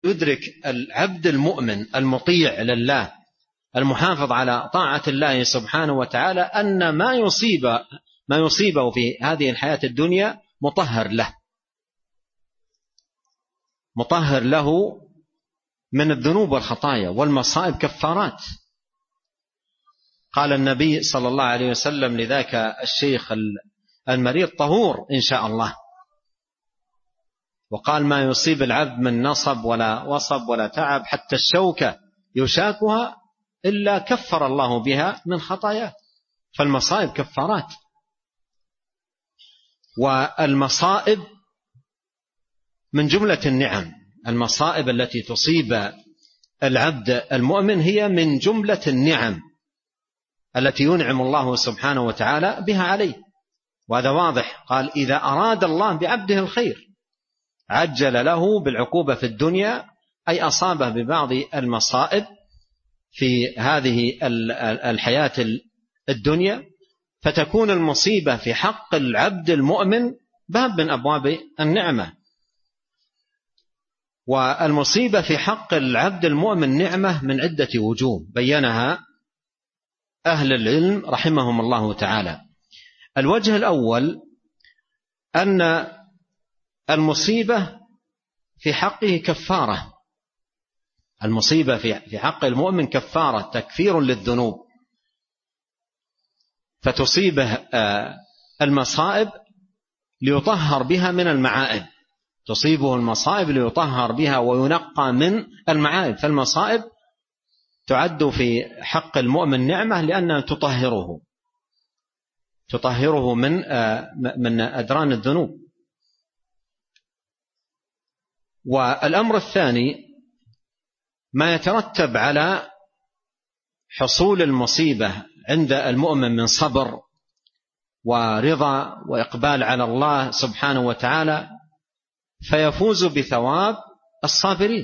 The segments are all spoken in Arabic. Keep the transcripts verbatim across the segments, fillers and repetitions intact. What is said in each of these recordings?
يدرك العبد المؤمن المطيع لله المحافظ على طاعة الله سبحانه وتعالى أن ما يصيب ما يصيبه في هذه الحياة الدنيا مطهر له مطهر له من الذنوب والخطايا والمصائب كفارات. قال النبي صلى الله عليه وسلم لذاك الشيخ المريض طهور إن شاء الله. وقال ما يصيب العبد من نصب ولا وصب ولا تعب حتى الشوكة يشاكها إلا كفر الله بها من خطاياه. فالمصائب كفارات. والمصائب من جملة النعم. المصائب التي تصيب العبد المؤمن هي من جملة النعم التي ينعم الله سبحانه وتعالى بها عليه. وهذا واضح. قال إذا أراد الله بعبده الخير عجل له بالعقوبة في الدنيا، أي أصابه ببعض المصائب في هذه الحياة الدنيا، فتكون المصيبة في حق العبد المؤمن باب من أبواب النعمة. والمصيبة في حق العبد المؤمن نعمة من عدة وجوه بينها أهل العلم رحمهم الله تعالى. الوجه الأول أن المصيبة في حقه كفارة. المصيبة في حق المؤمن كفارة تكفير للذنوب، فتصيبه المصائب ليطهر بها من المعائب. تصيبه المصائب ليطهر بها وينقى من المعائب. فالمصائب تعد في حق المؤمن نعمة لأنها تطهره تطهره من من أدران الذنوب. والأمر الثاني ما يترتب على حصول المصيبة عند المؤمن من صبر ورضا وإقبال على الله سبحانه وتعالى، فيفوز بثواب الصابرين،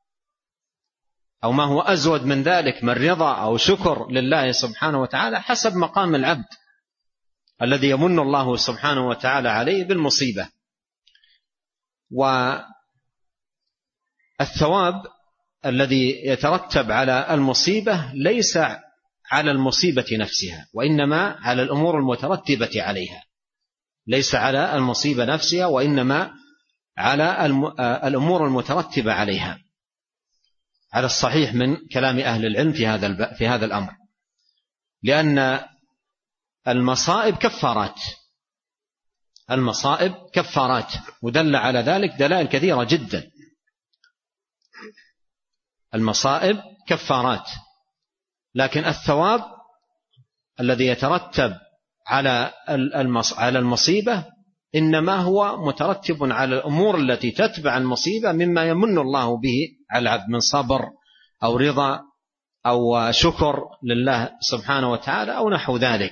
أو ما هو أزود من ذلك من رضا أو شكر لله سبحانه وتعالى حسب مقام العبد الذي يمن الله سبحانه وتعالى عليه بالمصيبة. والثواب الذي يترتب على المصيبة ليس على المصيبة نفسها، وإنما على الأمور المترتبة عليها. ليس على المصيبة نفسها وإنما على الأمور المترتبة عليها، على الصحيح من كلام أهل العلم في هذا في هذا الأمر. لأن المصائب كفارات. المصائب كفارات، ودل على ذلك دلائل كثيرة جدا. المصائب كفارات، لكن الثواب الذي يترتب على على المصيبة إنما هو مترتب على الأمور التي تتبع المصيبة مما يمن الله به على العبد من صبر أو رضا أو شكر لله سبحانه وتعالى أو نحو ذلك.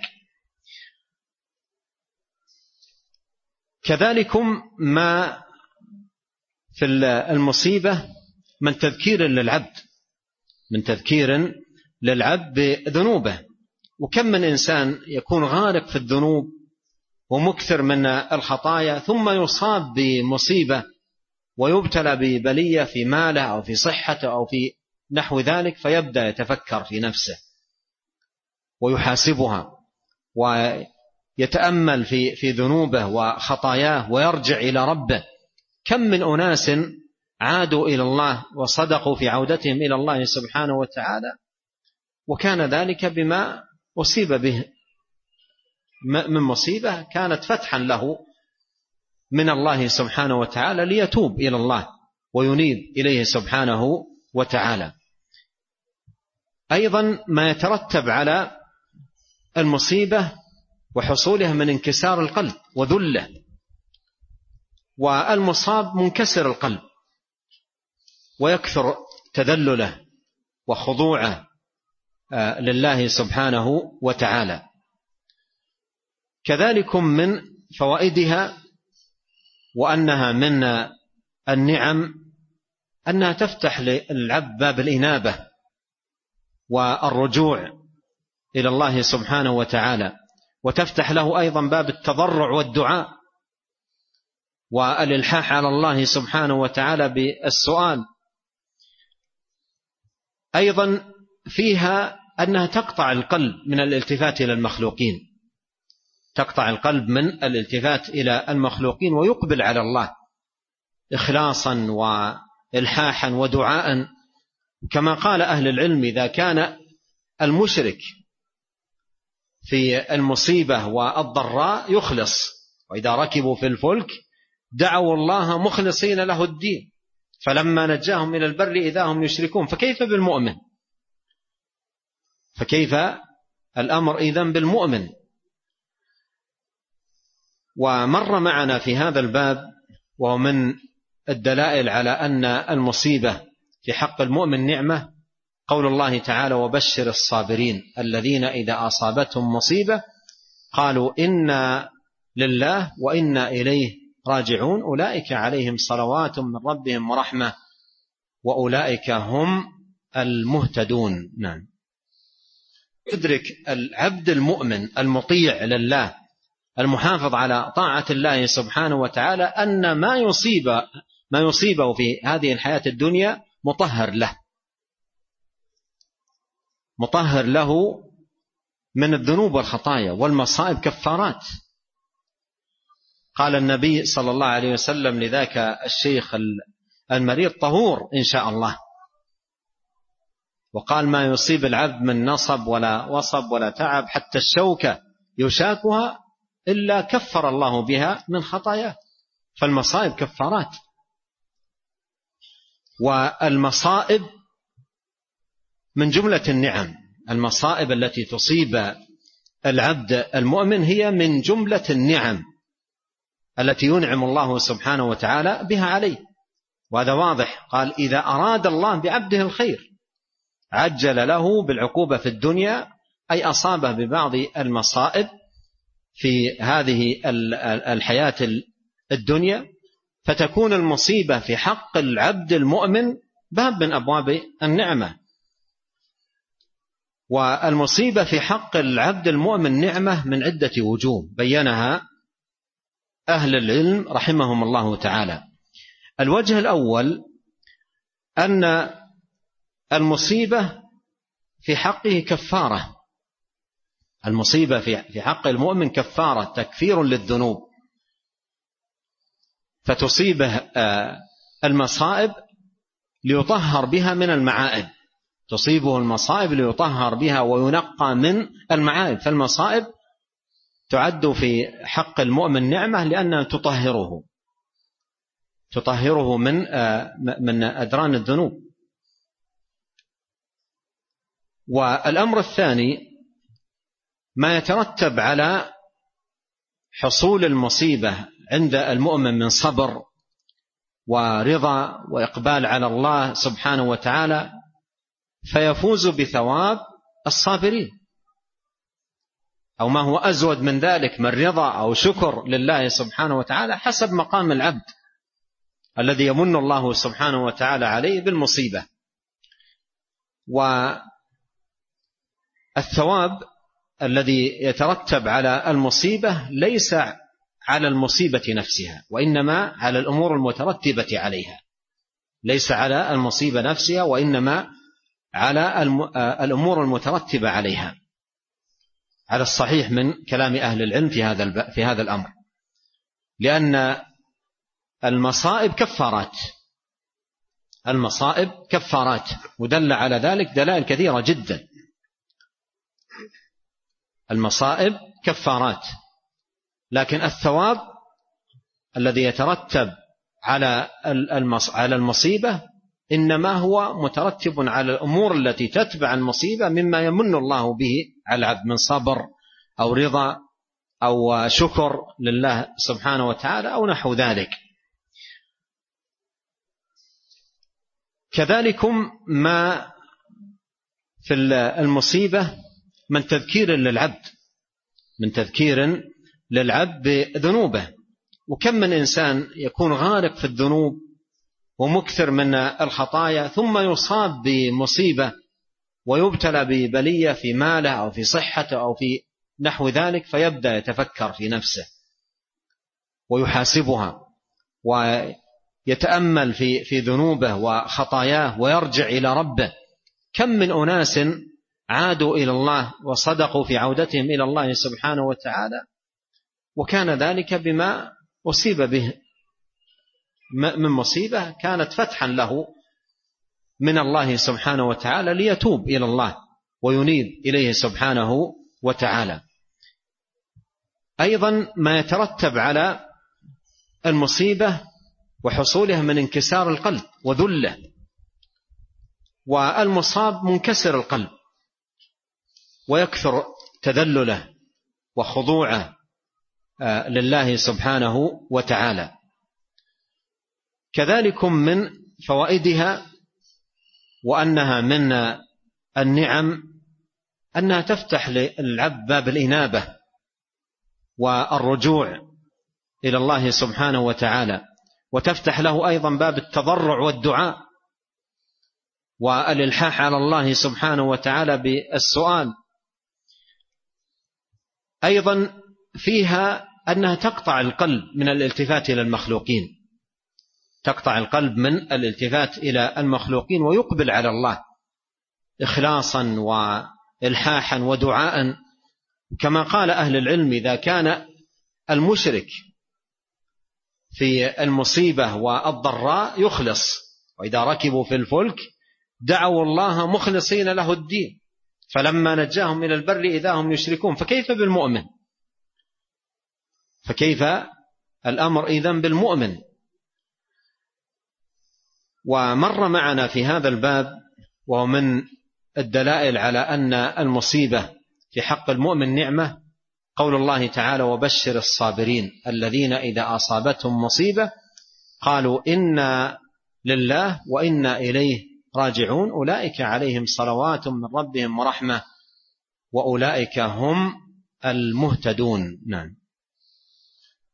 كذلكم ما في المصيبة من تذكير للعبد من تذكير للعبد بذنوبه. وكم من إنسان يكون غارق في الذنوب ومكثر من الخطايا ثم يصاب بمصيبة ويبتلى ببلية في ماله أو في صحته أو في نحو ذلك، فيبدأ يتفكر في نفسه ويحاسبها ويتأمل في في ذنوبه وخطاياه ويرجع إلى ربه. كم من أناس عادوا إلى الله وصدقوا في عودتهم إلى الله سبحانه وتعالى، وكان ذلك بما أصيب به من مصيبة كانت فتحا له من الله سبحانه وتعالى ليتوب إلى الله وينيب إليه سبحانه وتعالى. أيضا ما يترتب على المصيبة وحصولها من انكسار القلب وذله. والمصاب منكسر القلب ويكثر تذلله وخضوعه لله سبحانه وتعالى. كذلك من فوائدها وأنها من النعم أنها تفتح للعبد باب الإنابة والرجوع إلى الله سبحانه وتعالى، وتفتح له أيضا باب التضرع والدعاء والإلحاح على الله سبحانه وتعالى بالسؤال أيضا فيها أنها تقطع القلب من الالتفات إلى المخلوقين، تقطع القلب من الالتفات إلى المخلوقين ويقبل على الله إخلاصا وإلحاحا ودعاء، كما قال أهل العلم: إذا كان المشرك في المصيبة والضراء يخلص، وإذا ركبوا في الفلك دعوا الله مخلصين له الدين فلما نجاهم إلى البر إذا هم يشركون. فكيف بالمؤمن؟ فكيف الأمر إذن بالمؤمن؟ ومر معنا في هذا الباب، ومن الدلائل على أن المصيبة في حق المؤمن نعمة، قول الله تعالى: وبشر الصابرين الذين إذا أصابتهم مصيبة قالوا إنا لله وإنا إليه راجعون أولئك عليهم صلوات من ربهم ورحمة وأولئك هم المهتدون. نعم. يدرك العبد المؤمن المطيع لله المحافظ على طاعة الله سبحانه وتعالى أن ما يصيب ما يصيبه في هذه الحياة الدنيا مطهر له، مطهر له من الذنوب والخطايا والمصائب كفارات. قال النبي صلى الله عليه وسلم لذاك الشيخ المريض: طهور إن شاء الله. وقال: ما يصيب العبد من نصب ولا وصب ولا تعب حتى الشوكة يشاكها إلا كفر الله بها من خطاياه. فالمصائب كفارات. والمصائب من جملة النعم، المصائب التي تصيب العبد المؤمن هي من جملة النعم التي ينعم الله سبحانه وتعالى بها عليه، وهذا واضح. قال: إذا أراد الله بعبده الخير عجل له بالعقوبة في الدنيا، أي أصابه ببعض المصائب في هذه الحياة الدنيا، فتكون المصيبة في حق العبد المؤمن باب من أبواب النعمة. والمصيبة في حق العبد المؤمن نعمة من عدة وجوه بينها أهل العلم رحمهم الله تعالى. الوجه الأول أن المصيبة في حقه كفارة، المصيبة في حق المؤمن كفارة، تكفير للذنوب، فتصيبه المصائب ليطهر بها من المعائب، تصيبه المصائب ليطهر بها وينقى من المعائب. فالمصائب تعد في حق المؤمن نعمة لأنها تطهره تطهره من من أدران الذنوب. والأمر الثاني ما يترتب على حصول المصيبة عند المؤمن من صبر ورضا وإقبال على الله سبحانه وتعالى، فيفوز بثواب الصابرين، أو ما هو أزود من ذلك من رضا أو شكر لله سبحانه وتعالى حسب مقام العبد الذي يمن الله سبحانه وتعالى عليه بالمصيبة. والثواب الذي يترتب على المصيبة ليس على المصيبة نفسها، وإنما على الأمور المترتبة عليها، ليس على المصيبة نفسها وإنما على الأمور المترتبة عليها، على الصحيح من كلام أهل العلم في هذا في هذا الأمر، لأن المصائب كفارات، المصائب كفارات، ودل على ذلك دلائل كثيرة جدا. المصائب كفارات، لكن الثواب الذي يترتب على على المصيبة إنما هو مترتب على الأمور التي تتبع المصيبة مما يمن الله به على العبد من صبر أو رضا أو شكر لله سبحانه وتعالى أو نحو ذلك. كذلكم ما في المصيبة من تذكير للعبد من تذكير للعبد بذنوبه. وكم من إنسان يكون غارق في الذنوب ومكثر من الخطايا ثم يصاب بمصيبة ويبتلى ببلية في ماله أو في صحته أو في نحو ذلك، فيبدأ يتفكر في نفسه ويحاسبها ويتأمل في في ذنوبه وخطاياه ويرجع إلى ربه كم من أناس عادوا إلى الله وصدقوا في عودتهم إلى الله سبحانه وتعالى، وكان ذلك بما أصيب به من مصيبة كانت فتحا له من الله سبحانه وتعالى ليتوب إلى الله وينيب إليه سبحانه وتعالى. أيضا ما يترتب على المصيبة وحصولها من انكسار القلب وذله، والمصاب منكسر القلب ويكثر تذلله وخضوعه لله سبحانه وتعالى. كذلك من فوائدها وأنها من النعم أنها تفتح للعبد باب الإنابة والرجوع إلى الله سبحانه وتعالى، وتفتح له أيضا باب التضرع والدعاء والإلحاح على الله سبحانه وتعالى بالسؤال. أيضا فيها أنها تقطع القلب من الالتفات إلى المخلوقين، تقطع القلب من الالتفات إلى المخلوقين ويقبل على الله إخلاصا وإلحاحا ودعاء، كما قال أهل العلم: إذا كان المشرك في المصيبة والضراء يخلص، وإذا ركبوا في الفلك دعوا الله مخلصين له الدين فلما نجاهم إلى البر إذا هم يشركون. فكيف بالمؤمن؟ فكيف الأمر إذن بالمؤمن؟ ومر معنا في هذا الباب ومن الدلائل على أن المصيبة في حق المؤمن نعمة قول الله تعالى: وبشر الصابرين الذين إذا أصابتهم مصيبة قالوا إنا لله وإنا إليه راجعون أولئك عليهم صلوات من ربهم ورحمة وأولئك هم المهتدون. نعم.